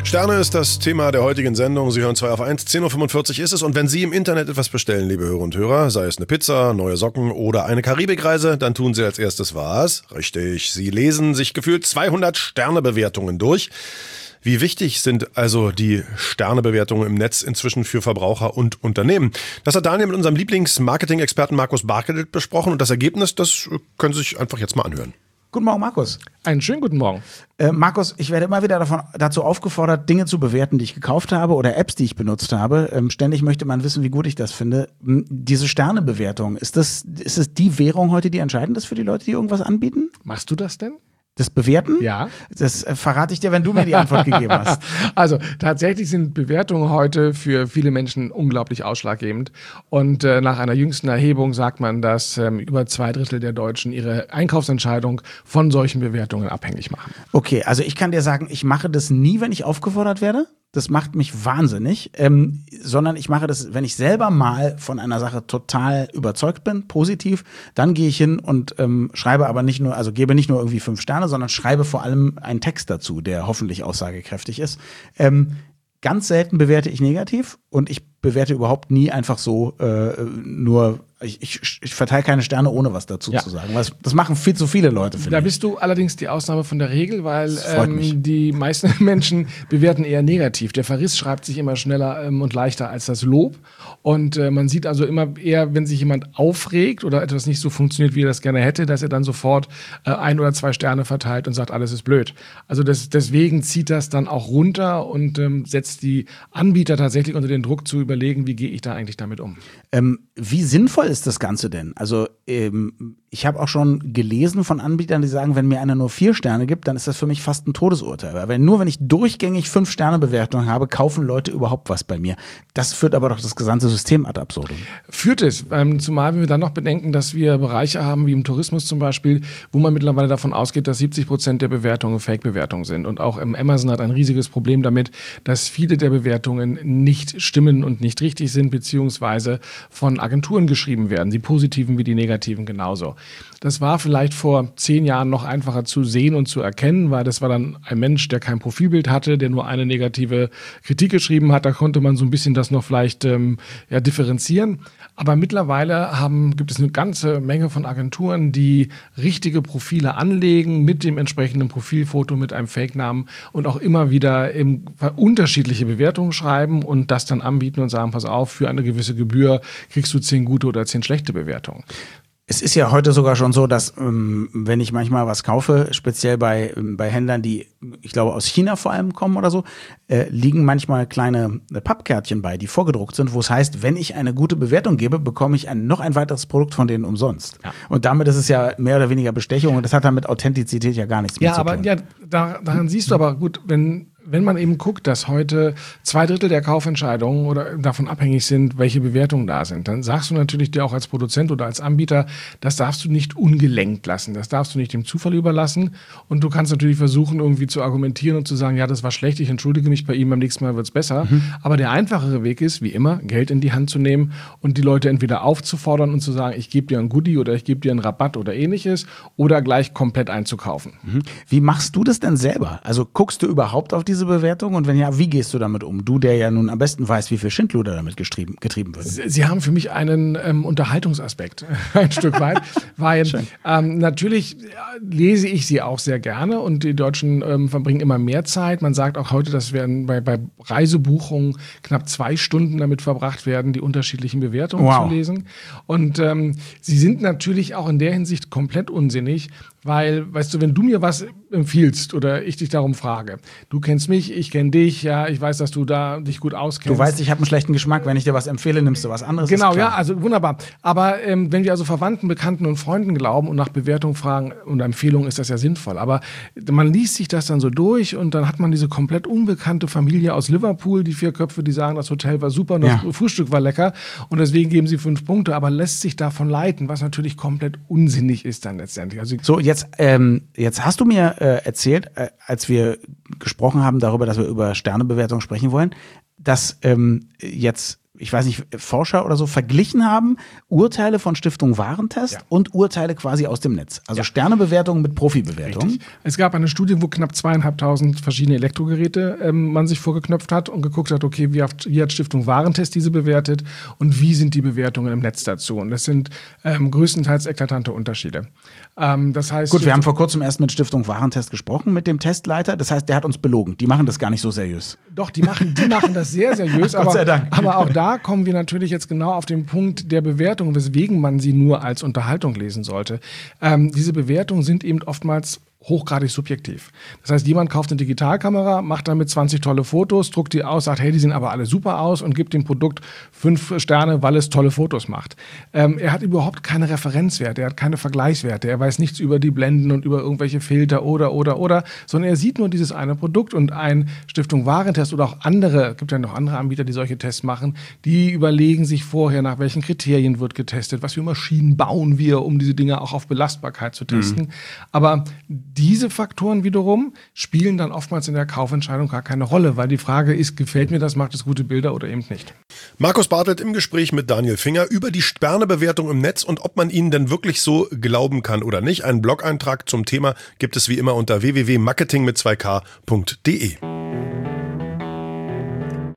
Sterne ist das Thema der heutigen Sendung. Sie hören 2 auf 1, 10.45 Uhr ist es. Und wenn Sie im Internet etwas bestellen, liebe Hörer und Hörer, sei es eine Pizza, neue Socken oder eine Karibikreise, dann tun Sie als erstes was? Richtig, Sie lesen sich gefühlt 200 Sternebewertungen durch. Wie wichtig sind also die Sternebewertungen im Netz inzwischen für Verbraucher und Unternehmen? Das hat Daniel mit unserem Lieblings-Marketing-Experten Markus Barkelt besprochen. Und das Ergebnis, das können Sie sich einfach jetzt mal anhören. Guten Morgen, Markus. Einen schönen guten Morgen. Markus, ich werde immer wieder dazu aufgefordert, Dinge zu bewerten, die ich gekauft habe oder Apps, die ich benutzt habe. Ständig möchte man wissen, wie gut ich das finde. Diese Sternebewertung, ist das die Währung heute, die entscheidend ist für die Leute, die irgendwas anbieten? Machst du das denn? Das Bewerten? Ja. Das verrate ich dir, wenn du mir die Antwort gegeben hast. Also tatsächlich sind Bewertungen heute für viele Menschen unglaublich ausschlaggebend. Und nach einer jüngsten Erhebung sagt man, dass über 2/3 der Deutschen ihre Einkaufsentscheidung von solchen Bewertungen abhängig machen. Okay, also ich kann dir sagen, ich mache das nie, wenn ich aufgefordert werde. Das macht mich wahnsinnig, sondern ich mache das, wenn ich selber mal von einer Sache total überzeugt bin, positiv, dann gehe ich hin und schreibe aber nicht nur, also gebe nicht nur irgendwie 5 Sterne, sondern schreibe vor allem einen Text dazu, der hoffentlich aussagekräftig ist. Ganz selten bewerte ich negativ und ich bewerte überhaupt nie einfach so nur. Ich verteile keine Sterne, ohne was dazu zu sagen. Das machen viel zu viele Leute, finde ich. Da bist du allerdings die Ausnahme von der Regel, weil mich. die meisten Menschen bewerten eher negativ. Der Verriss schreibt sich immer schneller und leichter als das Lob. Und man sieht also immer eher, wenn sich jemand aufregt oder etwas nicht so funktioniert, wie er das gerne hätte, dass er dann sofort 1 oder 2 Sterne verteilt und sagt, alles ist blöd. Also deswegen zieht das dann auch runter und setzt die Anbieter tatsächlich unter den Druck zu überlegen, wie gehe ich da eigentlich damit um. Wie sinnvoll ist das Ganze denn? Also ich habe auch schon gelesen von Anbietern, die sagen, wenn mir einer nur 4 Sterne gibt, dann ist das für mich fast ein Todesurteil. Aber nur wenn ich durchgängig 5 Sterne Bewertung habe, kaufen Leute überhaupt was bei mir. Das führt aber doch das gesamte System ad absurdum. Führt es, zumal wenn wir dann noch bedenken, dass wir Bereiche haben, wie im Tourismus zum Beispiel, wo man mittlerweile davon ausgeht, dass 70% der Bewertungen Fake-Bewertungen sind. Und auch Amazon hat ein riesiges Problem damit, dass viele der Bewertungen nicht stimmen und nicht richtig sind, beziehungsweise von Agenturen geschrieben werden. Die positiven wie die negativen genauso. Das war vielleicht vor 10 Jahren noch einfacher zu sehen und zu erkennen, weil das war dann ein Mensch, der kein Profilbild hatte, der nur eine negative Kritik geschrieben hat. Da konnte man so ein bisschen das noch vielleicht differenzieren. Aber mittlerweile gibt es eine ganze Menge von Agenturen, die richtige Profile anlegen mit dem entsprechenden Profilfoto, mit einem Fake-Namen und auch immer wieder unterschiedliche Bewertungen schreiben und das dann anbieten und sagen, pass auf, für eine gewisse Gebühr kriegst du 10 gute oder 10 schlechte Bewertungen. Es ist ja heute sogar schon so, dass wenn ich manchmal was kaufe, speziell bei Händlern, die, ich glaube, aus China vor allem kommen oder so, liegen manchmal kleine Pappkärtchen bei, die vorgedruckt sind, wo es heißt, wenn ich eine gute Bewertung gebe, bekomme ich noch ein weiteres Produkt von denen umsonst. Ja. Und damit ist es ja mehr oder weniger Bestechung und das hat dann mit Authentizität ja gar nichts mehr zu tun. Ja, daran siehst du aber gut, wenn man eben guckt, dass heute 2/3 der Kaufentscheidungen oder davon abhängig sind, welche Bewertungen da sind, dann sagst du natürlich dir auch als Produzent oder als Anbieter, das darfst du nicht ungelenkt lassen, das darfst du nicht dem Zufall überlassen und du kannst natürlich versuchen, irgendwie zu argumentieren und zu sagen, ja, das war schlecht, ich entschuldige mich bei ihm, beim nächsten Mal wird's besser. Aber der einfachere Weg ist, wie immer, Geld in die Hand zu nehmen und die Leute entweder aufzufordern und zu sagen, ich gebe dir ein Goodie oder ich gebe dir einen Rabatt oder ähnliches oder gleich komplett einzukaufen. Wie machst du das denn selber? Also guckst du überhaupt auf diese Bewertung und wenn ja, wie gehst du damit um? Du, der ja nun am besten weiß, wie viel Schindluder damit getrieben wird. Sie haben für mich einen Unterhaltungsaspekt, ein Stück weit, weil natürlich lese ich sie auch sehr gerne und die Deutschen verbringen immer mehr Zeit. Man sagt auch heute, dass bei Reisebuchungen knapp 2 Stunden damit verbracht werden, die unterschiedlichen Bewertungen zu lesen. Und sie sind natürlich auch in der Hinsicht komplett unsinnig, weil, weißt du, wenn du mir was empfiehlst oder ich dich darum frage, du kennst mich, ich kenne dich, ja, ich weiß, dass du da dich gut auskennst. Du weißt, ich habe einen schlechten Geschmack, wenn ich dir was empfehle, nimmst du was anderes. Genau, ja, also wunderbar. Aber wenn wir also Verwandten, Bekannten und Freunden glauben und nach Bewertung fragen und Empfehlungen, ist das ja sinnvoll. Aber man liest sich das dann so durch und dann hat man diese komplett unbekannte Familie aus Liverpool, die 4 Köpfe, die sagen, das Hotel war super und das Frühstück war lecker und deswegen geben sie 5 Punkte, aber lässt sich davon leiten, was natürlich komplett unsinnig ist dann letztendlich. Also so, jetzt hast du mir erzählt, als wir gesprochen haben darüber, dass wir über Sternebewertung sprechen wollen, dass jetzt ich weiß nicht, Forscher oder so verglichen haben, Urteile von Stiftung Warentest und Urteile quasi aus dem Netz. Also Sternebewertungen mit Profibewertungen. Richtig. Es gab eine Studie, wo knapp 2.500 verschiedene Elektrogeräte man sich vorgeknöpft hat und geguckt hat, okay, wie hat Stiftung Warentest diese bewertet und wie sind die Bewertungen im Netz dazu. Und das sind größtenteils eklatante Unterschiede. Das heißt, gut, wir haben vor kurzem erst mit Stiftung Warentest gesprochen, mit dem Testleiter. Das heißt, der hat uns belogen. Die machen das gar nicht so seriös. Doch, die machen das sehr seriös. Gott sei Dank. Aber auch da kommen wir natürlich jetzt genau auf den Punkt der Bewertung, weswegen man sie nur als Unterhaltung lesen sollte. Diese Bewertungen sind eben oftmals hochgradig subjektiv. Das heißt, jemand kauft eine Digitalkamera, macht damit 20 tolle Fotos, druckt die aus, sagt, hey, die sehen aber alle super aus und gibt dem Produkt 5 Sterne, weil es tolle Fotos macht. Er hat überhaupt keine Referenzwerte, er hat keine Vergleichswerte, er weiß nichts über die Blenden und über irgendwelche Filter oder, sondern er sieht nur dieses eine Produkt und ein Stiftung Warentest oder auch andere, gibt ja noch andere Anbieter, die solche Tests machen, die überlegen sich vorher, nach welchen Kriterien wird getestet, was für Maschinen bauen wir, um diese Dinge auch auf Belastbarkeit zu testen. Aber diese Faktoren wiederum spielen dann oftmals in der Kaufentscheidung gar keine Rolle, weil die Frage ist, gefällt mir das, macht es gute Bilder oder eben nicht. Markus Bartelt im Gespräch mit Daniel Finger über die Sternebewertung im Netz und ob man ihnen denn wirklich so glauben kann oder nicht. Einen Blog-Eintrag zum Thema gibt es wie immer unter www.marketing mit 2k.de.